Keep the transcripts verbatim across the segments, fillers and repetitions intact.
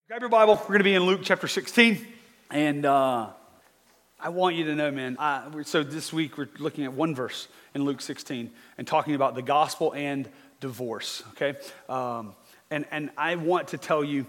Grab your Bible. We're going to be in Luke chapter sixteen. And uh, I want you to know, man, I, so this week we're looking at one verse in Luke sixteen and talking about the gospel and divorce, okay? Um, and, and I want to tell you,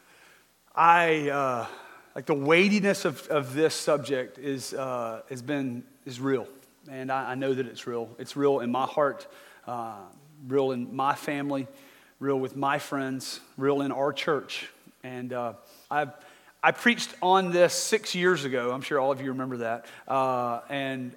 I, uh, like the weightiness of, of this subject is, uh, has been, is real. And I, I know that it's real. It's real in my heart, uh, real in my family, real with my friends, real in our church. And uh, I I preached on this six years ago. I'm sure all of you remember that. Uh, and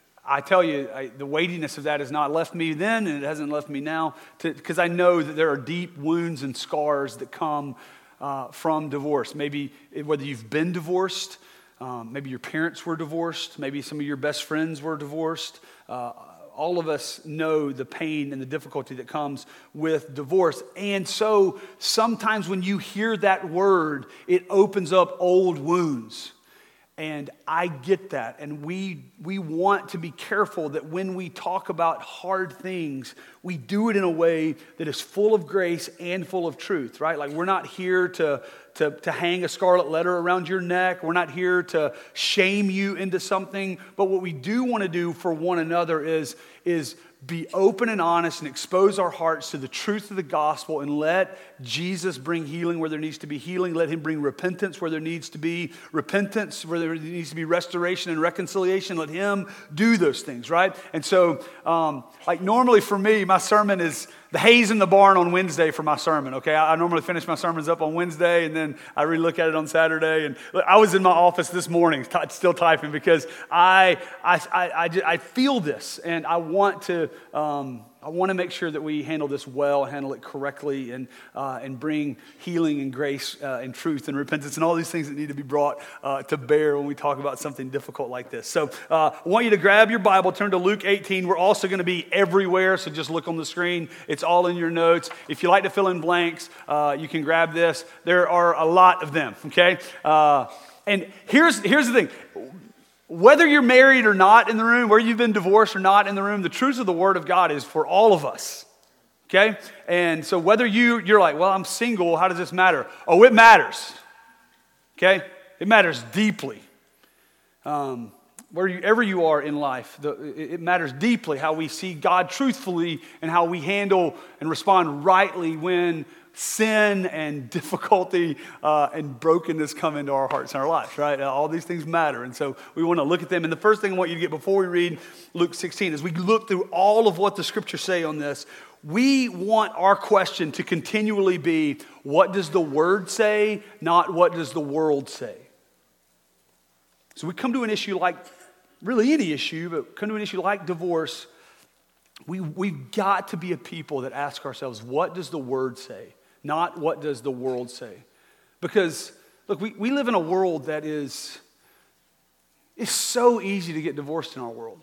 I tell you, I, the weightiness of that has not left me then, and it hasn't left me now, because I know that there are deep wounds and scars that come uh, from divorce. Maybe whether you've been divorced, um, maybe your parents were divorced, maybe some of your best friends were divorced. Uh, All of us know the pain and the difficulty that comes with divorce. And so sometimes when you hear that word, it opens up old wounds. And I get that. And we we want to be careful that when we talk about hard things, we do it in a way that is full of grace and full of truth, right? Like we're not here to, to, to hang a scarlet letter around your neck. We're not here to shame you into something. But what we do want to do for one another is, is be open and honest and expose our hearts to the truth of the gospel and let Jesus bring healing where there needs to be healing. Let him bring repentance where there needs to be repentance, where there needs to be restoration and reconciliation. Let him do those things, right? And so, um, like normally for me, my sermon is the haze in the barn on Wednesday for my sermon, okay? I, I normally finish my sermons up on Wednesday, and then I relook at it on Saturday. And I was in my office this morning, t- still typing, because I I, I, I, I feel this, and I want to um, I want to make sure that we handle this well, handle it correctly, and uh, and bring healing and grace uh, and truth and repentance and all these things that need to be brought uh, to bear when we talk about something difficult like this. So uh, I want you to grab your Bible, turn to Luke eighteen. We're also going to be everywhere, so just look on the screen. It's all in your notes. If you like to fill in blanks, uh, you can grab this. There are a lot of them, okay? Uh, and here's here's the thing. Whether you're married or not in the room, whether you've been divorced or not in the room, the truth of the Word of God is for all of us, okay? And so whether you, you're like, well, I'm single, how does this matter? Oh, it matters, okay? It matters deeply. Um, wherever you are in life, the, it matters deeply how we see God truthfully and how we handle and respond rightly when sin and difficulty uh, and brokenness come into our hearts and our lives, right? Uh, all these things matter, and so we want to look at them. And the first thing I want you to get before we read Luke sixteen is we look through all of what the scriptures say on this. We want our question to continually be, what does the Word say, not what does the world say? So we come to an issue like, really any issue, but come to an issue like divorce, we, we've got to be a people that ask ourselves, what does the Word say? Not what does the world say. Because, look, we, we live in a world that is, it's so easy to get divorced in our world.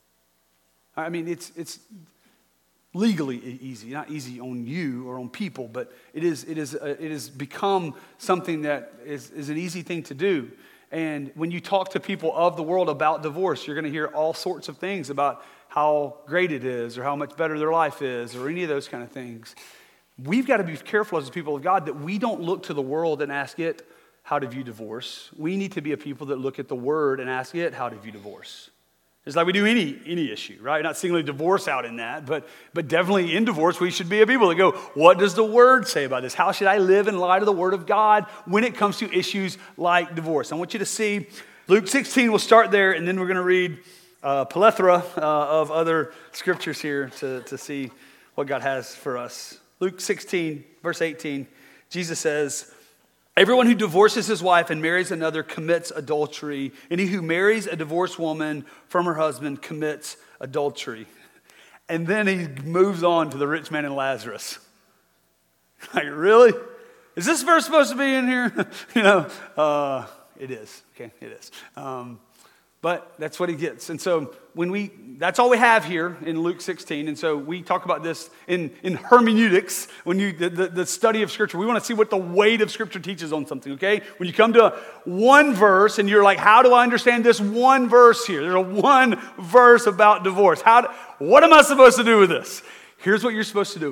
I mean, it's it's legally easy, not easy on you or on people, but it is it is uh, it has become something that is, is an easy thing to do. And when you talk to people of the world about divorce, you're going to hear all sorts of things about how great it is or how much better their life is or any of those kind of things. We've got to be careful as the people of God that we don't look to the world and ask it how to view divorce. We need to be a people that look at the Word and ask it how to view divorce. It's like we do any any issue, right? Not singling divorce out in that, but but definitely in divorce, we should be a people that go, what does the Word say about this? How should I live in light of the Word of God when it comes to issues like divorce? I want you to see Luke sixteen. We'll start there, and then we're going to read a plethora uh, of other scriptures here to, to see what God has for us. Luke sixteen, verse eighteen, Jesus says, everyone who divorces his wife and marries another commits adultery, and he who marries a divorced woman from her husband commits adultery. And then he moves on to the rich man and Lazarus. Like, really? Is this verse supposed to be in here? you know, uh, it is. Okay, it is. Um, But that's what he gets. And so when we, that's all we have here in Luke sixteen. And so we talk about this in, in hermeneutics, when you, the, the, the study of Scripture. We want to see what the weight of Scripture teaches on something, okay? When you come to one verse and you're like, how do I understand this one verse here? There's a one verse about divorce. How do, what am I supposed to do with this? Here's what you're supposed to do with it.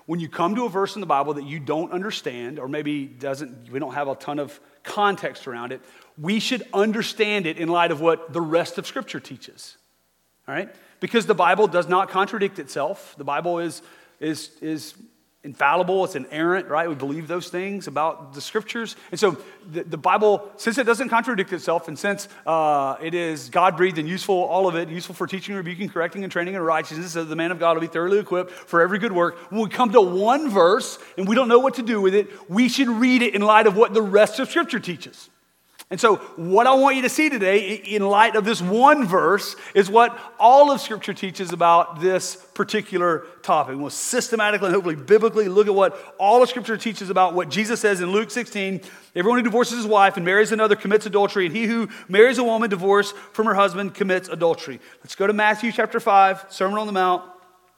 when you come to a verse in the Bible that you don't understand, or maybe doesn't, we don't have a ton of context around it, we should understand it in light of what the rest of Scripture teaches. All right? Because the Bible does not contradict itself. The Bible is, is, is infallible, it's inerrant, right? We believe those things about the Scriptures. And so the, the Bible, since it doesn't contradict itself, and since uh, it is God-breathed and useful, all of it, useful for teaching, rebuking, correcting, and training in righteousness, so the man of God will be thoroughly equipped for every good work. When we come to one verse and we don't know what to do with it, we should read it in light of what the rest of Scripture teaches. And so what I want you to see today, in light of this one verse, is what all of Scripture teaches about this particular topic. We'll systematically and hopefully biblically look at what all of Scripture teaches about what Jesus says in Luke sixteen. Everyone who divorces his wife and marries another commits adultery, and he who marries a woman divorced from her husband commits adultery. Let's go to Matthew chapter five, Sermon on the Mount.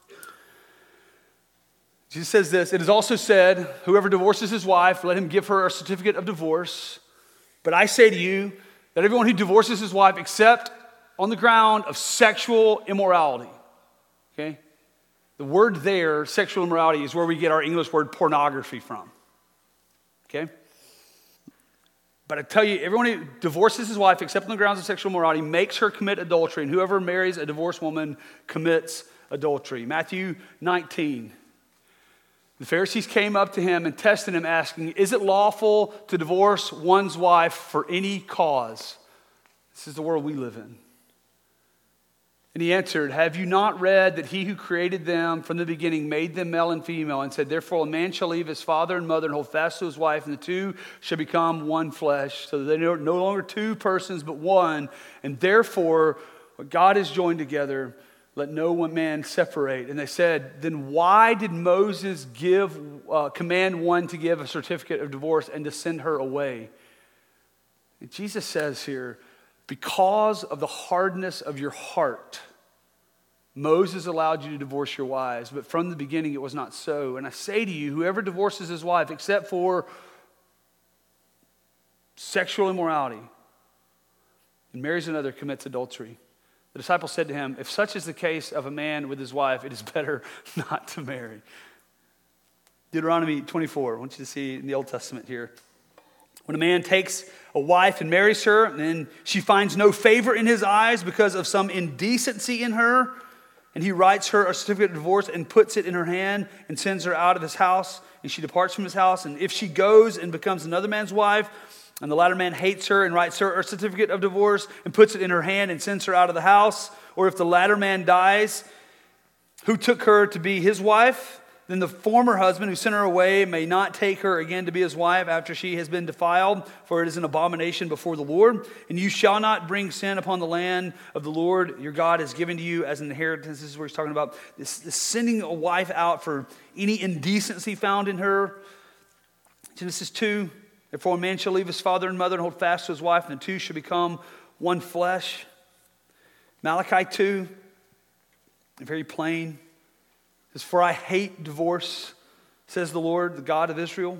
Jesus says this, "It is also said, whoever divorces his wife, let him give her a certificate of divorce. But I say to you that everyone who divorces his wife except on the ground of sexual immorality," okay? The word there, sexual immorality, is where we get our English word pornography from, okay? But I tell you, everyone who divorces his wife except on the grounds of sexual immorality makes her commit adultery, and whoever marries a divorced woman commits adultery. Matthew nineteen. The Pharisees came up to him and tested him, asking, "Is it lawful to divorce one's wife for any cause?" This is the world we live in. And he answered, "Have you not read that he who created them from the beginning made them male and female, and said, therefore a man shall leave his father and mother and hold fast to his wife, and the two shall become one flesh, so that they are no longer two persons but one. And therefore what God has joined together, let no one man separate." And they said, "Then why did Moses give, uh, command one to give a certificate of divorce and to send her away?" And Jesus says here, because of the hardness of your heart, Moses allowed you to divorce your wives, but from the beginning it was not so. And I say to you, whoever divorces his wife except for sexual immorality and marries another commits adultery. The disciples said to him, "If such is the case of a man with his wife, it is better not to marry." Deuteronomy twenty-four, I want you to see in the Old Testament here. When a man takes a wife and marries her, and then she finds no favor in his eyes because of some indecency in her, and he writes her a certificate of divorce and puts it in her hand and sends her out of his house, and she departs from his house, and if she goes and becomes another man's wife, and the latter man hates her and writes her a certificate of divorce and puts it in her hand and sends her out of the house, or if the latter man dies, who took her to be his wife, then the former husband who sent her away may not take her again to be his wife after she has been defiled, for it is an abomination before the Lord. And you shall not bring sin upon the land of the Lord your God has given to you as an inheritance. This is where he's talking about this, this sending a wife out for any indecency found in her. Genesis two. Therefore a man shall leave his father and mother and hold fast to his wife, and the two shall become one flesh. Malachi two, very plain. It says, "For I hate divorce, says the Lord, the God of Israel."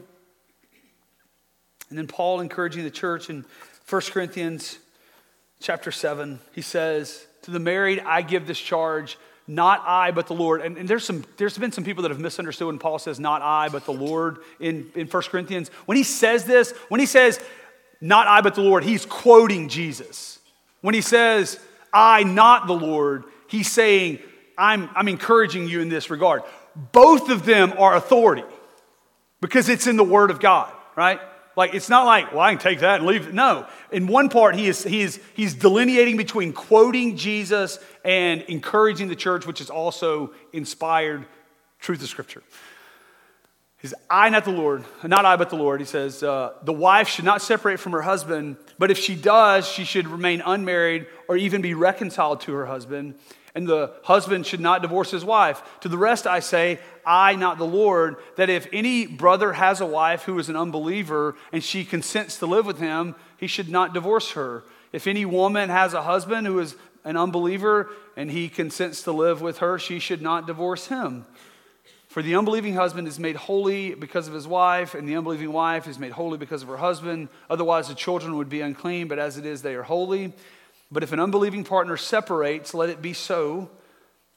And then Paul encouraging the church in First Corinthians chapter seven, he says, "To the married I give this charge, not I, but the Lord." And, and there's some, there's been some people that have misunderstood when Paul says, "Not I, but the Lord," in, in First Corinthians. When he says this, when he says, "Not I, but the Lord," he's quoting Jesus. When he says, "I, not the Lord," he's saying, I'm, I'm encouraging you in this regard. Both of them are authority because it's in the Word of God, right? Like, it's not like, well, I can take that and leave it. No. In one part, he is, he is, he's delineating between quoting Jesus and encouraging the church, which is also inspired truth of Scripture. He says, "I, not the Lord, not I, but the Lord." He says, uh, "The wife should not separate from her husband, but if she does, she should remain unmarried or even be reconciled to her husband. And the husband should not divorce his wife. To the rest I say, I, not the Lord, that if any brother has a wife who is an unbeliever and she consents to live with him, he should not divorce her. If any woman has a husband who is an unbeliever and he consents to live with her, she should not divorce him. For the unbelieving husband is made holy because of his wife, and the unbelieving wife is made holy because of her husband. Otherwise the children would be unclean, but as it is, they are holy. But if an unbelieving partner separates, let it be so.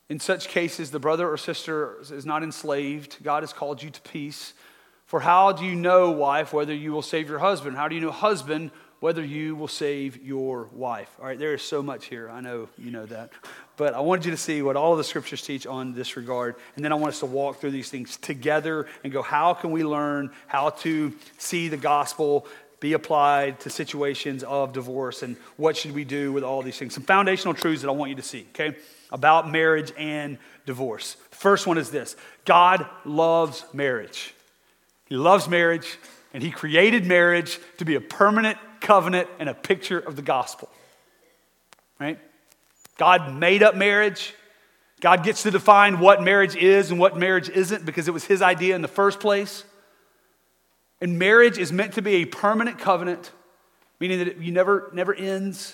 In such cases, the brother or sister is not enslaved. God has called you to peace. For how do you know, wife, whether you will save your husband? How do you know, husband, whether you will save your wife? All right, there is so much here. I know you know that. But I wanted you to see what all of the scriptures teach on this regard. And then I want us to walk through these things together and go, how can we learn how to see the gospel be applied to situations of divorce, and what should we do with all these things? Some foundational truths that I want you to see, okay, about marriage and divorce. The first one is this: God loves marriage. He loves marriage, and he created marriage to be a permanent covenant and a picture of the gospel, right? God made up marriage. God gets to define what marriage is and what marriage isn't because it was his idea in the first place. And marriage is meant to be a permanent covenant, meaning that it you never, never ends.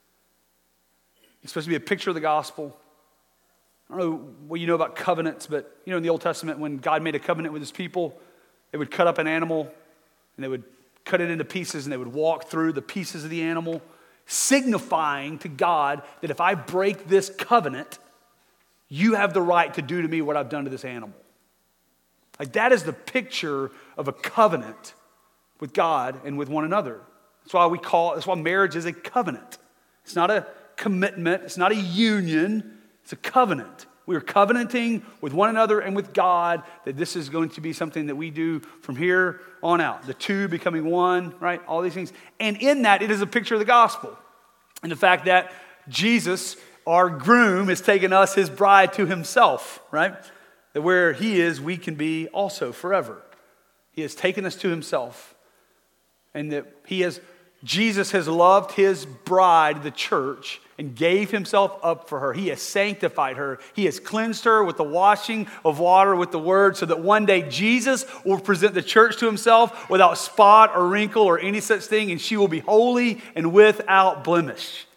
It's supposed to be a picture of the gospel. I don't know what you know about covenants, but you know in the Old Testament when God made a covenant with his people, they would cut up an animal and they would cut it into pieces and they would walk through the pieces of the animal, signifying to God that if I break this covenant, you have the right to do to me what I've done to this animal. Like that is the picture of a covenant with God and with one another. That's why we call it, that's why marriage is a covenant. It's not a commitment, it's not a union, it's a covenant. We are covenanting with one another and with God that this is going to be something that we do from here on out. The two becoming one, right? All these things. And in that, it is a picture of the gospel. And the fact that Jesus, our groom, has taken us, his bride, to himself, right? That where he is, we can be also forever. He has taken us to himself. And that he has, Jesus has loved his bride, the church, and gave himself up for her. He has sanctified her. He has cleansed her with the washing of water with the word so that one day Jesus will present the church to himself without spot or wrinkle or any such thing, and she will be holy and without blemish.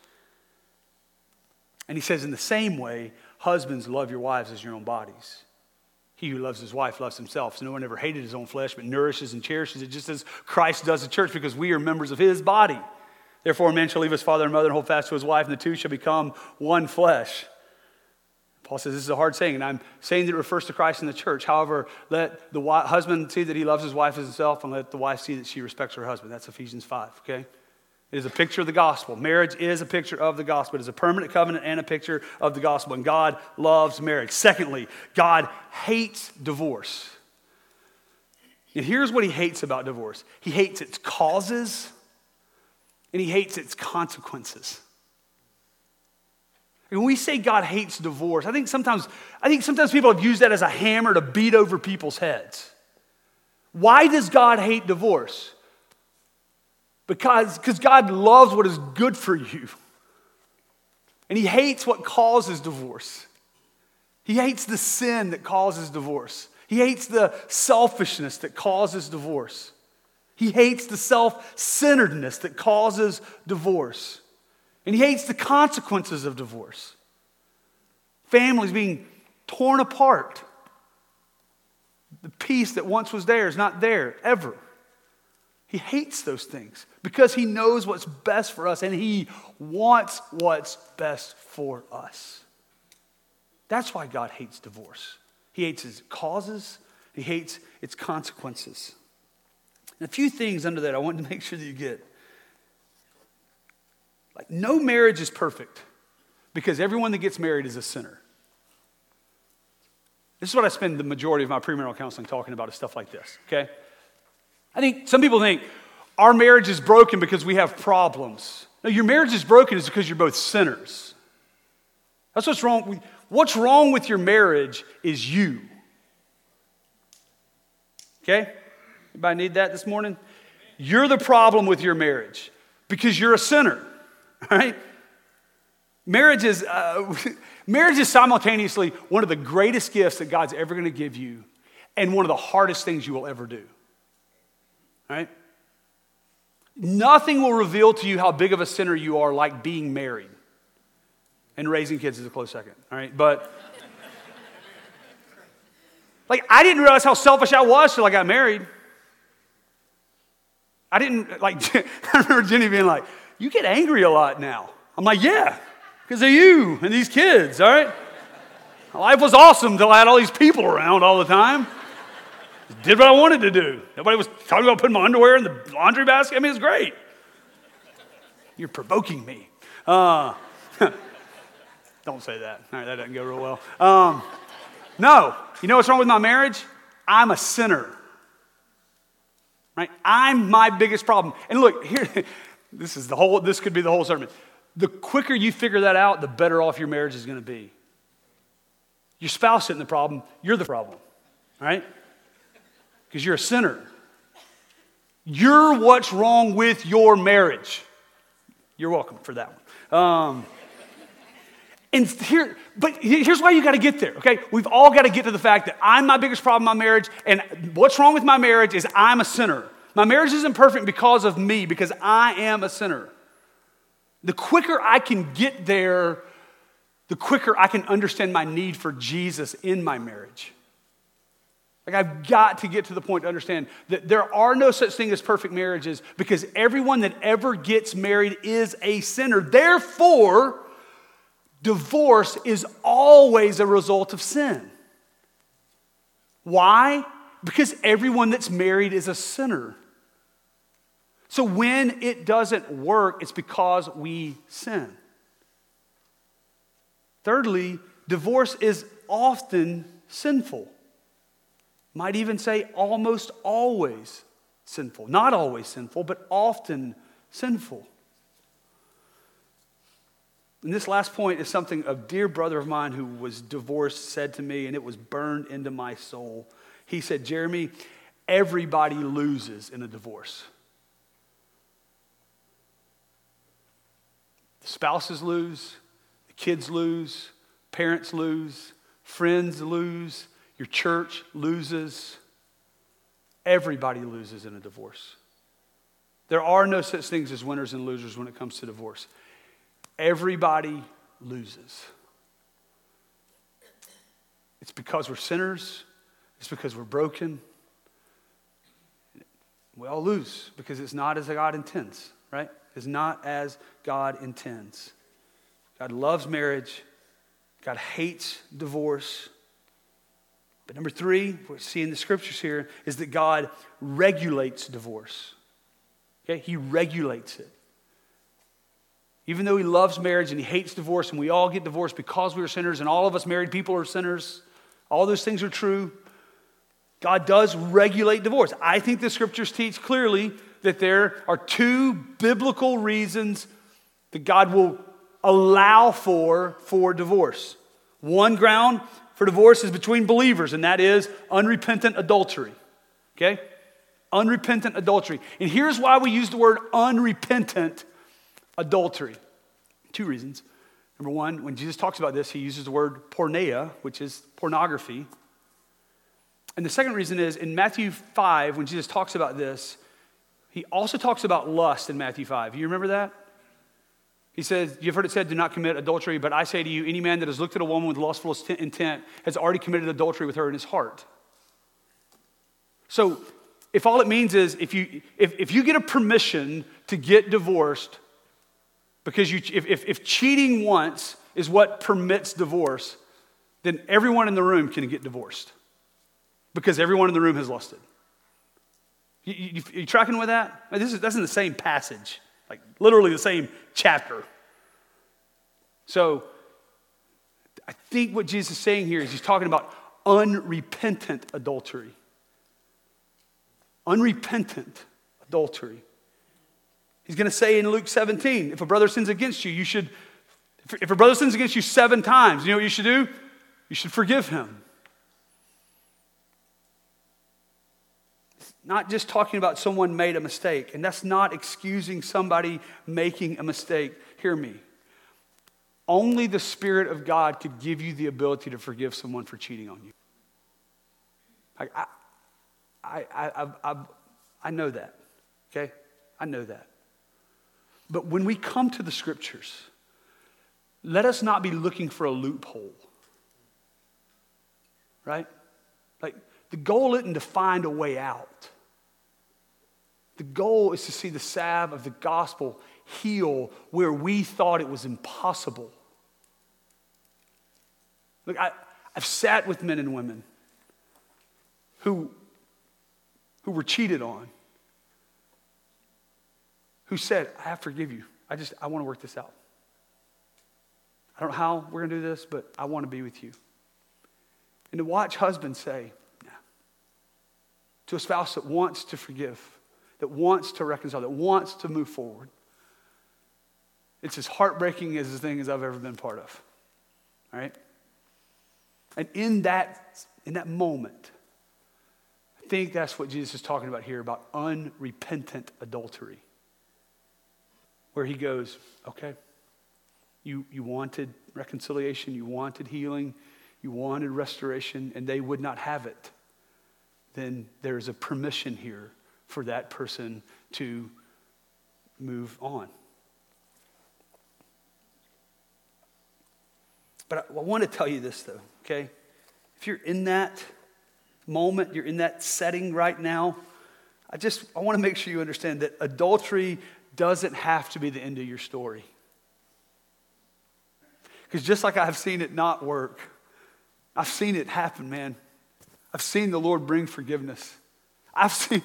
And he says in the same way, husbands, love your wives as your own bodies. He who loves his wife loves himself. So no one ever hated his own flesh, but nourishes and cherishes it just as Christ does the church because we are members of his body. Therefore, a man shall leave his father and mother and hold fast to his wife, and the two shall become one flesh. Paul says this is a hard saying, and I'm saying that it refers to Christ and the church. However, let the husband see that he loves his wife as himself, and let the wife see that she respects her husband. That's Ephesians five, okay? It is a picture of the gospel. Marriage is a picture of the gospel. It is a permanent covenant and a picture of the gospel. And God loves marriage. Secondly, God hates divorce. And here's what he hates about divorce. He hates its causes and he hates its consequences. And when we say God hates divorce, I think sometimes, I think sometimes people have used that as a hammer to beat over people's heads. Why does God hate divorce? Because, because God loves what is good for you. And he hates what causes divorce. He hates the sin that causes divorce. He hates the selfishness that causes divorce. He hates the self-centeredness that causes divorce. And he hates the consequences of divorce. Families being torn apart. The peace that once was there is not there ever. He hates those things because he knows what's best for us and he wants what's best for us. That's why God hates divorce. He hates its causes. He hates its consequences. And a few things under that I want to make sure that you get. Like, no marriage is perfect because everyone that gets married is a sinner. This is what I spend the majority of my premarital counseling talking about, is stuff like this, okay? I think some people think our marriage is broken because we have problems. No, your marriage is broken is because you're both sinners. That's what's wrong. What's wrong with your marriage is you. Okay? Anybody need that this morning? You're the problem with your marriage because you're a sinner. All right? Marriage is, uh, marriage is simultaneously one of the greatest gifts that God's ever going to give you and one of the hardest things you will ever do. All right? Nothing will reveal to you how big of a sinner you are like being married. And raising kids is a close second. All right? But, like, I didn't realize how selfish I was till I got married. I didn't, like, I remember Jenny being like, you get angry a lot now. I'm like, yeah, because of you and these kids, all right? Life was awesome until I had all these people around all the time. Did what I wanted to do. Nobody was talking about putting my underwear in the laundry basket. I mean, it's great. You're provoking me. Uh, don't say that. All right, that doesn't go real well. Um, no. You know what's wrong with my marriage? I'm a sinner. Right? I'm my biggest problem. And look, here, this is the whole, this could be the whole sermon. The quicker you figure that out, the better off your marriage is going to be. Your spouse isn't the problem. You're the problem. Right? Because you're a sinner. You're what's wrong with your marriage. You're welcome for that one. Um, and here, but here's why you got to get there, okay? We've all got to get to the fact that I'm my biggest problem in my marriage, and what's wrong with my marriage is I'm a sinner. My marriage isn't perfect because of me, because I am a sinner. The quicker I can get there, the quicker I can understand my need for Jesus in my marriage. Like, I've got to get to the point to understand that there are no such thing as perfect marriages, because everyone that ever gets married is a sinner. Therefore, divorce is always a result of sin. Why? Because everyone that's married is a sinner. So when it doesn't work, it's because we sin. Thirdly, divorce is often sinful. Might even say almost always sinful. Not always sinful, but often sinful. And this last point is something a dear brother of mine who was divorced said to me, and it was burned into my soul. He said, Jeremy, everybody loses in a divorce. The spouses lose, the kids lose, parents lose, friends lose, your church loses. Everybody loses in a divorce. There are no such things as winners and losers when it comes to divorce. Everybody loses. It's because we're sinners. It's because we're broken. We all lose because it's not as God intends, right? It's not as God intends. God loves marriage. God hates divorce. But number three, what we see in the scriptures here is that God regulates divorce. Okay? He regulates it. Even though he loves marriage and he hates divorce, and we all get divorced because we are sinners, and all of us married people are sinners, all those things are true, God does regulate divorce. I think the scriptures teach clearly that there are two biblical reasons that God will allow for, for divorce. One ground for divorce is between believers, and that is unrepentant adultery. Okay? Unrepentant adultery. And here's why we use the word unrepentant adultery. Two reasons. Number one, when Jesus talks about this, he uses the word porneia, which is pornography. And the second reason is in Matthew five, when Jesus talks about this, he also talks about lust in Matthew five. You remember that? He says, you've heard it said, do not commit adultery, but I say to you, any man that has looked at a woman with lustful intent has already committed adultery with her in his heart. So if all it means is if you if, if you get a permission to get divorced, because you if, if, if cheating once is what permits divorce, then everyone in the room can get divorced. Because everyone in the room has lusted. You, you, you tracking with that? This is, that's in the same passage. Like literally the same chapter. So I think what Jesus is saying here is he's talking about unrepentant adultery. Unrepentant adultery. He's going to say in Luke seventeen, if a brother sins against you, you should, if a brother sins against you seven times, you know what you should do? You should forgive him. Not just talking about someone made a mistake, and that's not excusing somebody making a mistake. Hear me. Only the Spirit of God could give you the ability to forgive someone for cheating on you. I, I, I, I, I, I know that, okay? I know that. But when we come to the Scriptures, let us not be looking for a loophole, right? Like, the goal isn't to find a way out. The goal is to see the salve of the gospel heal where we thought it was impossible. Look, I, I've sat with men and women who, who were cheated on, who said, I forgive you. I just, I want to work this out. I don't know how we're going to do this, but I want to be with you. And to watch husbands say, no, to a spouse that wants to forgive, that wants to reconcile, that wants to move forward. It's as heartbreaking as the thing as I've ever been part of. All right? And in that, in that moment, I think that's what Jesus is talking about here, about unrepentant adultery. Where he goes, okay, you, you wanted reconciliation, you wanted healing, you wanted restoration, and they would not have it. Then there's a permission here for that person to move on. But I, I want to tell you this though, okay? If you're in that moment, you're in that setting right now, I just, I want to make sure you understand that adultery doesn't have to be the end of your story. Because just like I've seen it not work, I've seen it happen, man. I've seen the Lord bring forgiveness. I've seen,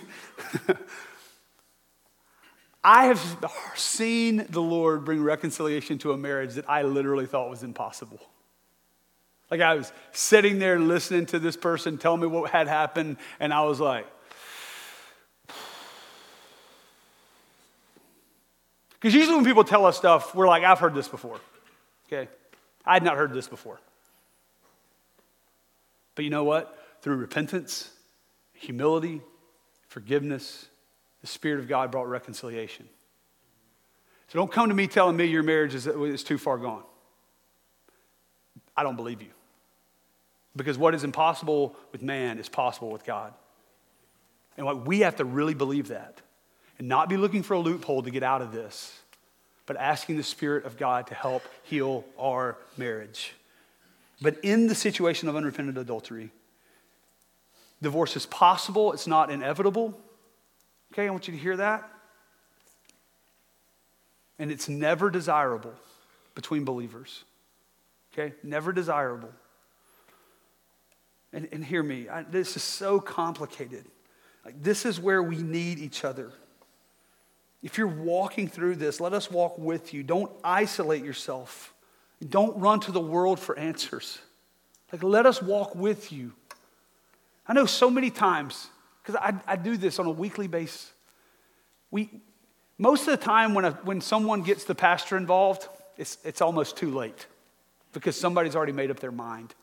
I have seen the Lord bring reconciliation to a marriage that I literally thought was impossible. Like I was sitting there listening to this person tell me what had happened, and I was like, because usually when people tell us stuff, we're like, I've heard this before, okay? I had not heard this before. But you know what? Through repentance, humility, forgiveness, the Spirit of God brought reconciliation. So don't come to me telling me your marriage is, is too far gone. I don't believe you. Because what is impossible with man is possible with God. And what we have to really believe that. And not be looking for a loophole to get out of this, but asking the Spirit of God to help heal our marriage. But in the situation of unrepentant adultery, divorce is possible, it's not inevitable. Okay, I want you to hear that. And it's never desirable between believers. Okay, never desirable. And, and hear me, I, this is so complicated. Like, this is where we need each other. If you're walking through this, let us walk with you. Don't isolate yourself. Don't run to the world for answers. Like, let us walk with you. I know so many times, because I, I do this on a weekly basis. We, most of the time when, a, when someone gets the pastor involved, it's, it's almost too late because somebody's already made up their mind.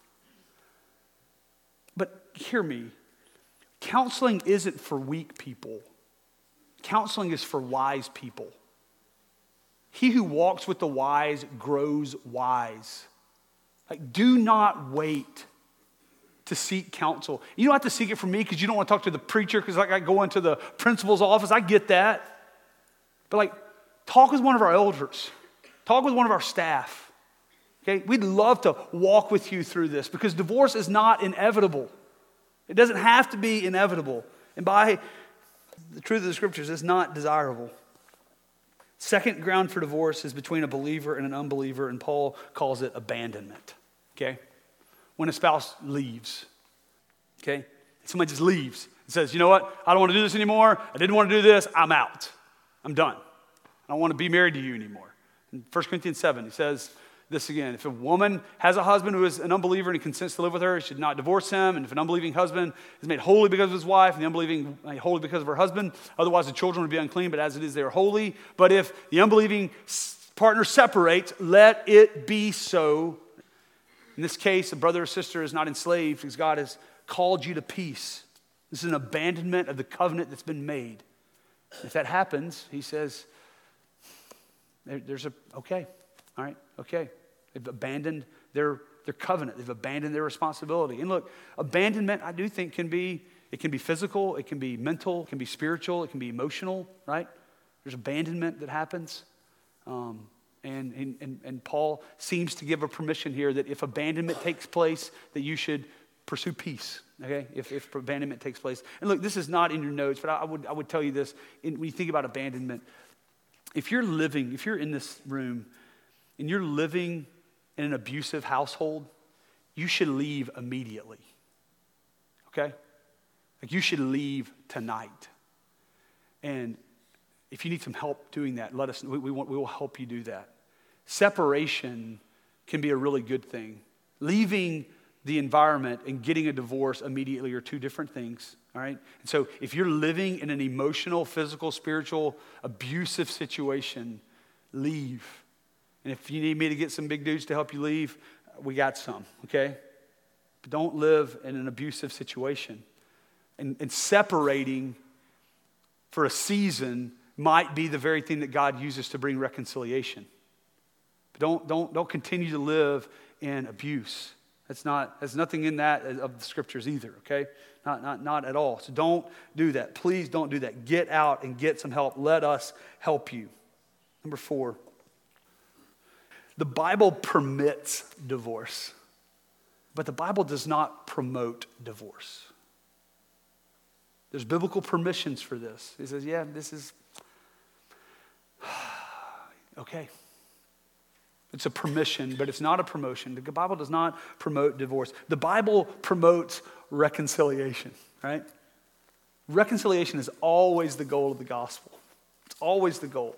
But hear me, counseling isn't for weak people. Counseling is for wise people. He who walks with the wise grows wise. Like, do not wait to seek counsel. You don't have to seek it from me because you don't want to talk to the preacher because like I go into the principal's office. I get that. But like, talk with one of our elders. Talk with one of our staff. Okay? We'd love to walk with you through this because divorce is not inevitable. It doesn't have to be inevitable. And by the truth of the scriptures, it's not desirable. Second ground for divorce is between a believer and an unbeliever, and Paul calls it abandonment. Okay? When a spouse leaves. Okay? Somebody just leaves and says, you know what? I don't want to do this anymore. I didn't want to do this. I'm out. I'm done. I don't want to be married to you anymore. In First Corinthians seven, he says this again. If a woman has a husband who is an unbeliever and he consents to live with her, she should not divorce him. And if an unbelieving husband is made holy because of his wife, and the unbelieving made holy because of her husband, otherwise the children would be unclean, but as it is, they are holy. But if the unbelieving partner separates, let it be so. In this case, a brother or sister is not enslaved because God has called you to peace. This is an abandonment of the covenant that's been made. If that happens, he says, there, there's a, okay, all right, okay. They've abandoned their, their covenant. They've abandoned their responsibility. And look, abandonment, I do think can be, it can be physical, it can be mental, it can be spiritual, it can be emotional, right? There's abandonment that happens. Um, and, and, and Paul seems to give a permission here that if abandonment takes place, that you should pursue peace, okay, if, if abandonment takes place. And look, this is not in your notes, but I, I would, I would tell you this. In, when you think about abandonment, if you're living, if you're in this room and you're living in an abusive household, you should leave immediately. Okay? Like you should leave tonight. And if you need some help doing that, let us know. We, we, want, we will help you do that. Separation can be a really good thing. Leaving the environment and getting a divorce immediately are two different things, all right? And so if you're living in an emotional, physical, spiritual, abusive situation, leave. And if you need me to get some big dudes to help you leave, we got some, okay? But don't live in an abusive situation. And, and separating for a season might be the very thing that God uses to bring reconciliation. But don't, don't, don't continue to live in abuse. That's not, there's nothing in that of the scriptures either, okay? Not, not, not at all. So don't do that. Please don't do that. Get out and get some help. Let us help you. Number four, the Bible permits divorce, but the Bible does not promote divorce. There's biblical permissions for this. He says, yeah, this is okay. It's a permission, but it's not a promotion. The Bible does not promote divorce. The Bible promotes reconciliation, right? Reconciliation is always the goal of the gospel. It's always the goal.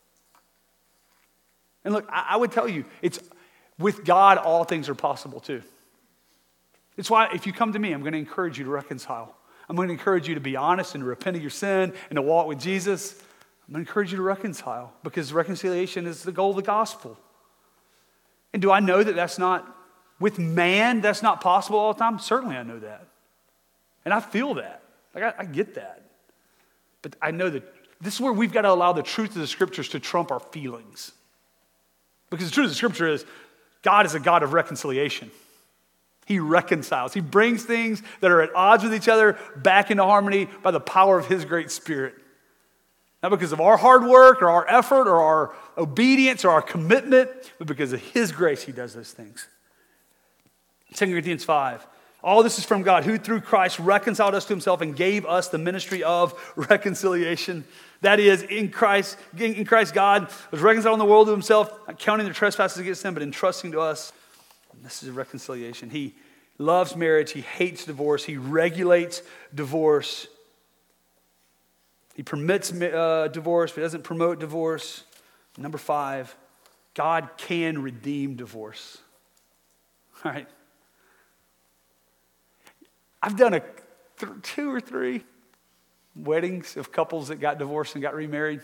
And look, I, I would tell you, it's with God, all things are possible too. It's why if you come to me, I'm going to encourage you to reconcile. I'm going to encourage you to be honest and to repent of your sin and to walk with Jesus. I'm going to encourage you to reconcile because reconciliation is the goal of the gospel. And do I know that that's not, with man, that's not possible all the time? Certainly I know that. And I feel that. Like I, I get that. But I know that this is where we've got to allow the truth of the scriptures to trump our feelings. Because the truth of the scripture is God is a God of reconciliation. He reconciles. He brings things that are at odds with each other back into harmony by the power of his great Spirit. Not because of our hard work or our effort or our obedience or our commitment, but because of his grace he does those things. Second Corinthians five. All this is from God, who through Christ reconciled us to himself and gave us the ministry of reconciliation. That is, in Christ, in Christ God was reconciling the world to himself, not counting their trespasses against them, but entrusting to us. And this is reconciliation. He loves marriage. He hates divorce. He regulates divorce. He permits uh, divorce, but doesn't promote divorce. Number five, God can redeem divorce. All right. I've done a th- two or three weddings of couples that got divorced and got remarried.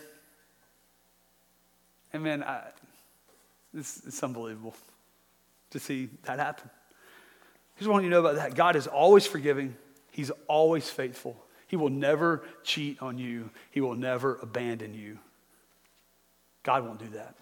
And man, I, it's, it's unbelievable to see that happen. Here's what I want you to know about that. God is always forgiving. He's always faithful. He will never cheat on you. He will never abandon you. God won't do that.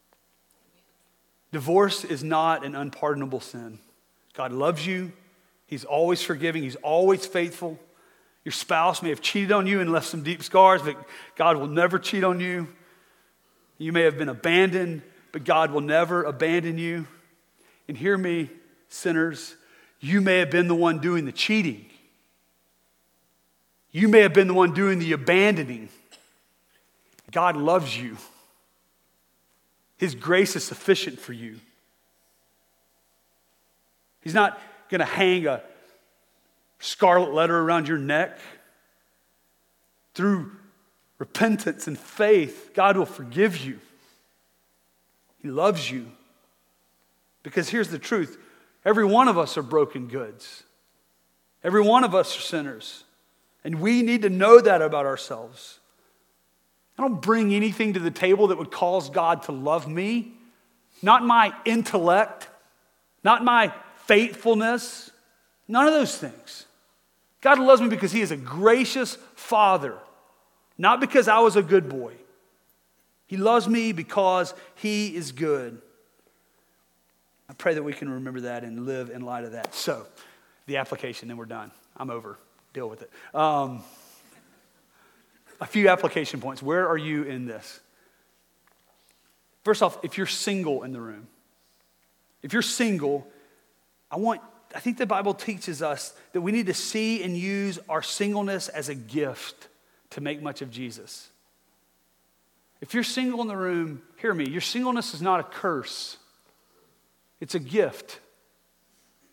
Divorce is not an unpardonable sin. God loves you. He's always forgiving. He's always faithful. Your spouse may have cheated on you and left some deep scars, but God will never cheat on you. You may have been abandoned, but God will never abandon you. And hear me, sinners, you may have been the one doing the cheating. You may have been the one doing the abandoning. God loves you. His grace is sufficient for you. He's not going to hang a scarlet letter around your neck. Through repentance and faith, God will forgive you. He loves you. Because here's the truth. Every one of us are broken goods. Every one of us are sinners. And we need to know that about ourselves. I don't bring anything to the table that would cause God to love me. Not my intellect. Not my faithfulness. None of those things. God loves me because he is a gracious father. Not because I was a good boy. He loves me because he is good. I pray that we can remember that and live in light of that. So, the application, then we're done. I'm over. Deal with it. Um, a few application points. Where are you in this? First off, if you're single in the room, if you're single, I want, I think the Bible teaches us that we need to see and use our singleness as a gift to make much of Jesus. If you're single in the room, hear me, your singleness is not a curse. It's a gift.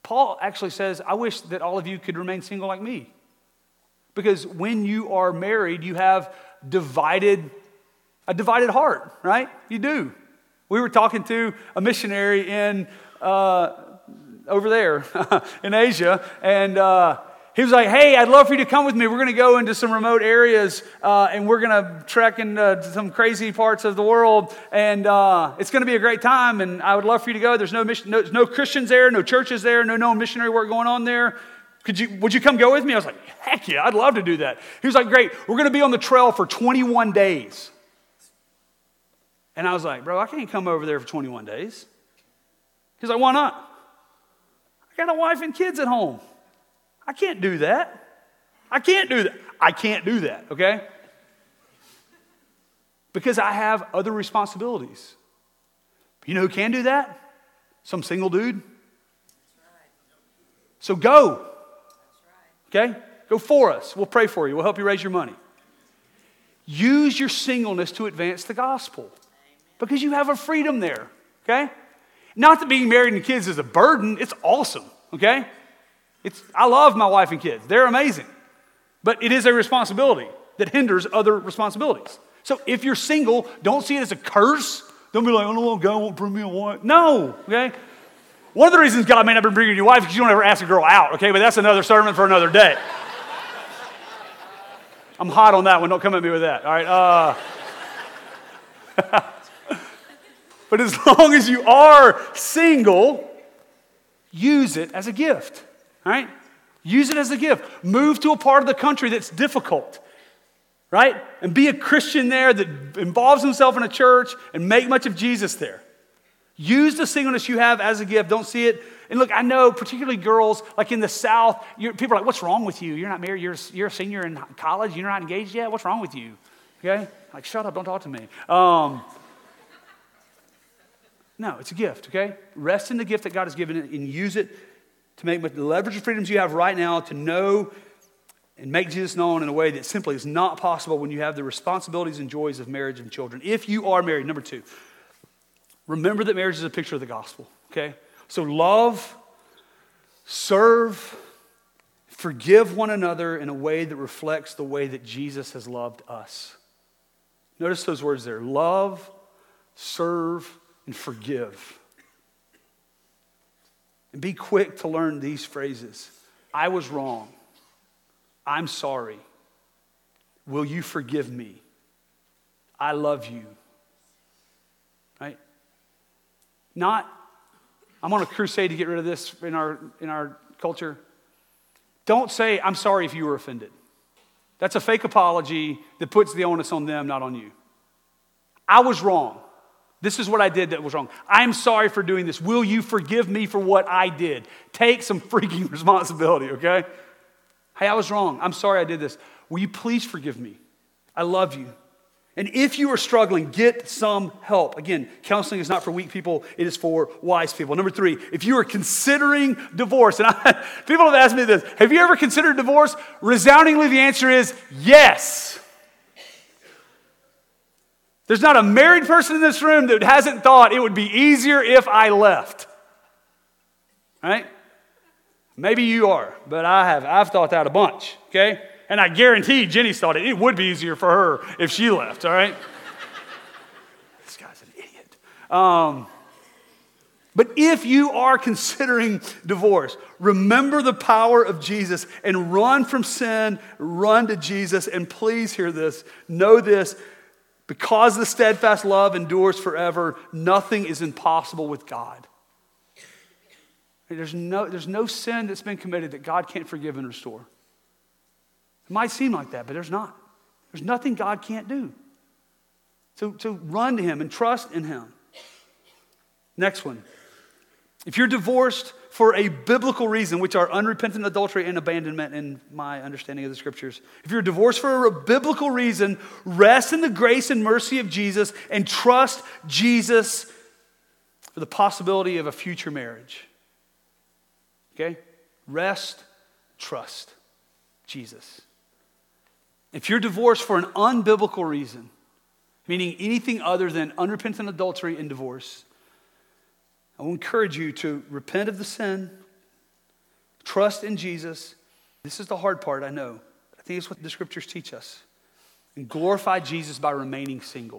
Paul actually says, I wish that all of you could remain single like me. Because when you are married, you have divided, a divided heart, right? You do. We were talking to a missionary in uh, over there in Asia, and uh, he was like, hey, I'd love for you to come with me. We're going to go into some remote areas, uh, and we're going to trek into some crazy parts of the world, and uh, it's going to be a great time, and I would love for you to go. There's no, mission, no, no Christians there, no churches there, no known missionary work going on there. Could you, would you come go with me? I was like, heck yeah, I'd love to do that. He was like, great, we're going to be on the trail for twenty-one days. And I was like, bro, I can't come over there for twenty-one days. He's like, why not? I got a wife and kids at home. I can't do that. I can't do that. I can't do that, okay? Because I have other responsibilities. You know who can do that? Some single dude. So go. Okay? Go for us. We'll pray for you. We'll help you raise your money. Use your singleness to advance the gospel. Because you have a freedom there. Okay? Not that being married and kids is a burden. It's awesome. Okay? It's, I love my wife and kids. They're amazing. But it is a responsibility that hinders other responsibilities. So if you're single, don't see it as a curse. Don't be like, I don't want God won't bring me a wife. No. Okay? One of the reasons God may not be bringing your wife is because you don't ever ask a girl out, okay? But that's another sermon for another day. I'm hot on that one. Don't come at me with that, all right? Uh, but as long as you are single, use it as a gift, all right? Use it as a gift. Move to a part of the country that's difficult, right? And be a Christian there that involves himself in a church and make much of Jesus there. Use the singleness you have as a gift. Don't see it. And look, I know particularly girls, like in the South, people are like, what's wrong with you? You're not married. You're, you're a senior in college. You're not engaged yet. What's wrong with you? Okay? Like, shut up. Don't talk to me. Um, no, it's a gift, okay? Rest in the gift that God has given and use it to make leverage the freedoms you have right now to know and make Jesus known in a way that simply is not possible when you have the responsibilities and joys of marriage and children. If you are married, number two, remember that marriage is a picture of the gospel, okay? So love, serve, forgive one another in a way that reflects the way that Jesus has loved us. Notice those words there. Love, serve, and forgive. And be quick to learn these phrases. I was wrong. I'm sorry. Will you forgive me? I love you. Right? Not, I'm on a crusade to get rid of this in our, in our culture. Don't say, I'm sorry if you were offended. That's a fake apology that puts the onus on them, not on you. I was wrong. This is what I did that was wrong. I'm sorry for doing this. Will you forgive me for what I did? Take some freaking responsibility, okay? Hey, I was wrong. I'm sorry I did this. Will you please forgive me? I love you. And if you are struggling, get some help. Again, counseling is not for weak people. It is for wise people. Number three, if you are considering divorce, and I, people have asked me this, have you ever considered divorce? Resoundingly, the answer is yes. There's not a married person in this room that hasn't thought it would be easier if I left. Right? Maybe you are, but I have. I've thought that a bunch, okay? And I guarantee Jenny's thought it, it would be easier for her if she left, all right? This guy's an idiot. Um, but if you are considering divorce, remember the power of Jesus and run from sin, run to Jesus, and please hear this, know this, because the steadfast love endures forever, nothing is impossible with God. There's no, there's no sin that's been committed that God can't forgive and restore. It might seem like that, but there's not. There's nothing God can't do. So, so run to him and trust in him. Next one. If you're divorced for a biblical reason, which are unrepentant adultery and abandonment in my understanding of the scriptures. If you're divorced for a biblical reason, rest in the grace and mercy of Jesus and trust Jesus for the possibility of a future marriage. Okay? Rest, trust Jesus. If you're divorced for an unbiblical reason, meaning anything other than unrepentant adultery and divorce, I will encourage you to repent of the sin, Trust in Jesus. This is the hard part, I know. I think it's what the scriptures teach us. And glorify Jesus by remaining single.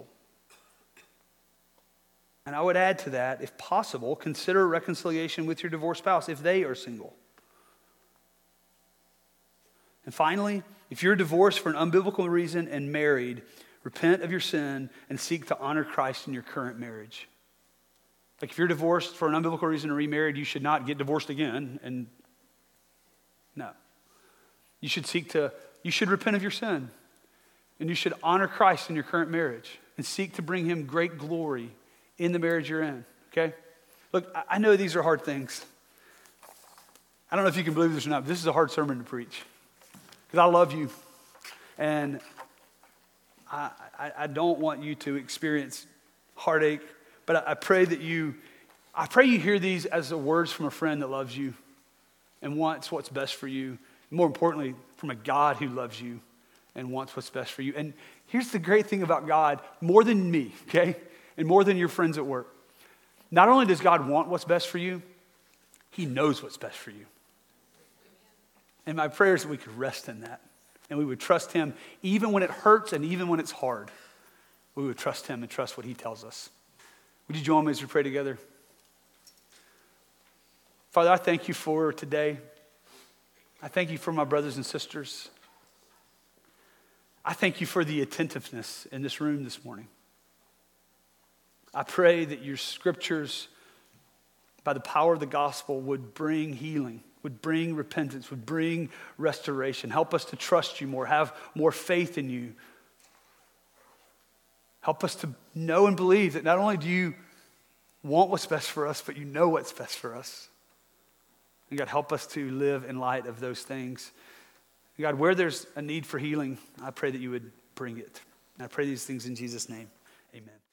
And I would add to that, if possible, consider reconciliation with your divorced spouse if they are single. And finally, if you're divorced for an unbiblical reason and married, repent of your sin and seek to honor Christ in your current marriage. Like if you're divorced for an unbiblical reason and remarried, you should not get divorced again. And no. You should seek to, you should repent of your sin. And you should honor Christ in your current marriage and seek to bring him great glory in the marriage you're in, okay? Look, I know these are hard things. I don't know if you can believe this or not, but this is a hard sermon to preach. Because I love you. And I, I, I don't want you to experience heartache. But I, I pray that you, I pray you hear these as the words from a friend that loves you and wants what's best for you. More importantly, from a God who loves you and wants what's best for you. And here's the great thing about God, more than me, okay? And more than your friends at work. Not only does God want what's best for you, he knows what's best for you. And my prayer is that we could rest in that. And we would trust him even when it hurts and even when it's hard. We would trust him and trust what he tells us. Would you join me as we pray together? Father, I thank you for today. I thank you for my brothers and sisters. I thank you for the attentiveness in this room this morning. I pray that your scriptures, by the power of the gospel, would bring healing, would bring repentance, would bring restoration. Help us to trust you more, have more faith in you. Help us to know and believe that not only do you want what's best for us, but you know what's best for us. And God, help us to live in light of those things. God, where there's a need for healing, I pray that you would bring it. And I pray these things in Jesus' name. Amen.